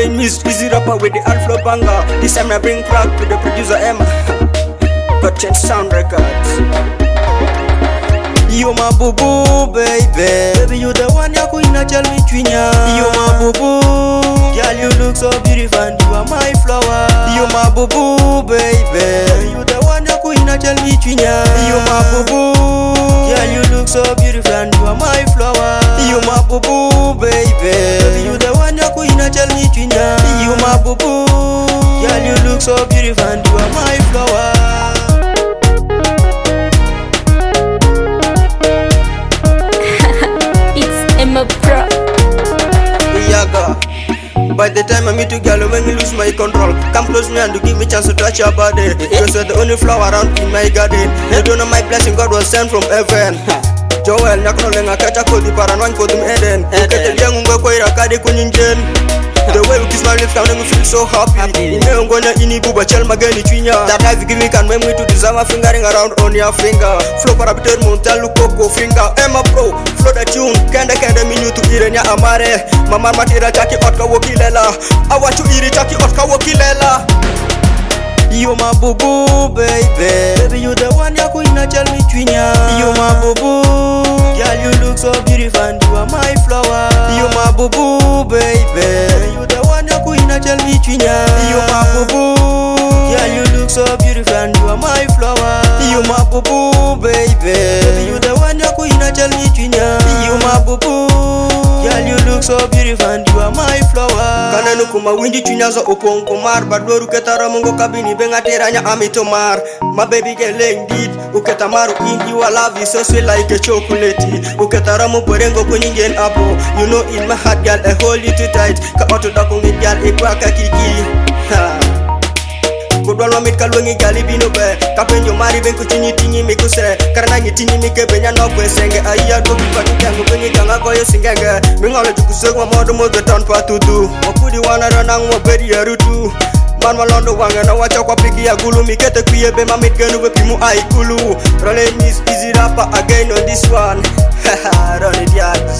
Rolling Miss Easy rapper with the Alflo banger. This time I bring crack to the producer Emma. Got Sound Records. You my boo boo, baby. Baby, you the one ya queen, tell me twinya. You my boo boo, girl, you look so beautiful and you are my flower. You my boo boo, baby. You the one ya queen, tell me twinya. You my boo boo, girl, you look so beautiful and you are my flower. You my boo boo, baby. You the one ya queen, tell me twinya. You my boo boo, girl, you look so beautiful and you are my flower. Pro. Yaga. By the time I meet you, girl, when you lose my control, come close me and give me chance to touch your body. Because you're the only flower around in my garden. You don't know my blessing, God was sent from heaven. Joel, nakunolenga kacha kodi paranwan kodum Eden. Ukete liangunga kwa irakade kuninjen. The way you kiss my lips, I'm gonna feel so happy. Imeongona ini buba chel mageni twinya. That life you give me can make me to deserve a fingering around on your finger. Flow para bitter montal lukoko finger. Emma Pro, flow the tune. Kende minu to irenya amare. Mama matira chaki otka wokilela. I want to iri chaki otka wokilela. You my boo boo, baby. Baby, you the one ya queen, tell me twinya. You my boo boo, girl, you look so beautiful and you are my flower. You my boo boo, baby. You the one ya queen, tell me twinya. You my boo boo, girl, you look so beautiful and you are my flower. You my boo boo, baby. You the one ya queen, tell me twinya. You my boo boo, girl, you look so beautiful and you are my flower. Kananu kuma windi twinya opon komar badwaru ketara mongo kabini bengateranya amitomar. My baby girl indeed uketamaru in you I love you so sweet like a chocolate. Uketara mo porengo kuningen abo. You know in my heart girl I hold you too tight. Ka oto dakungit girl ikwaka kiki. Kudwalwa mitkalwengi gali bino be. Kapenjo mari benku tinyi tinyi mikuse. Karana nyitini mike benya nokwe senge. Aiya dobi patu kengu bengi kanga koyo singenge. Mingole tukusegwa modo mo the town patutu. Wakudi wana ranang mo beri ya rutu. Man malondo wanga na wacha kwa piki ya gulu. Mikete kuyebe mamit genu bepimu aikulu. Rolling Miss Easy rapper again on this one. Haha, run it yags.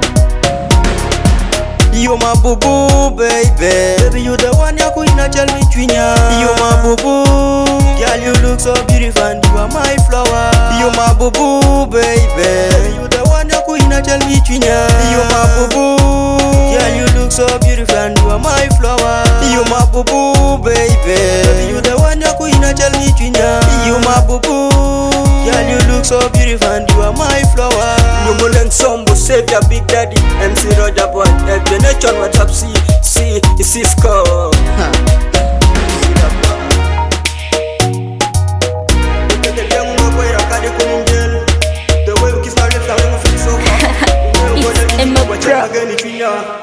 You my boo boo, baby. Baby, you the one ya queen, tell me twinya. You my boo boo, girl, you look so beautiful and you are my flower. You my boo boo, baby. You the one ya queen, tell me twinya. You my boo boo, girl, you look so beautiful and you are my flower. You my boo boo, baby. You the one ya queen, tell me twinya. You my boo boo, girl, you look so beautiful and you are my flower. You muleng sombo save your big daddy. MC Roger boy, the nation what up see Cisco. It's Emma Pro.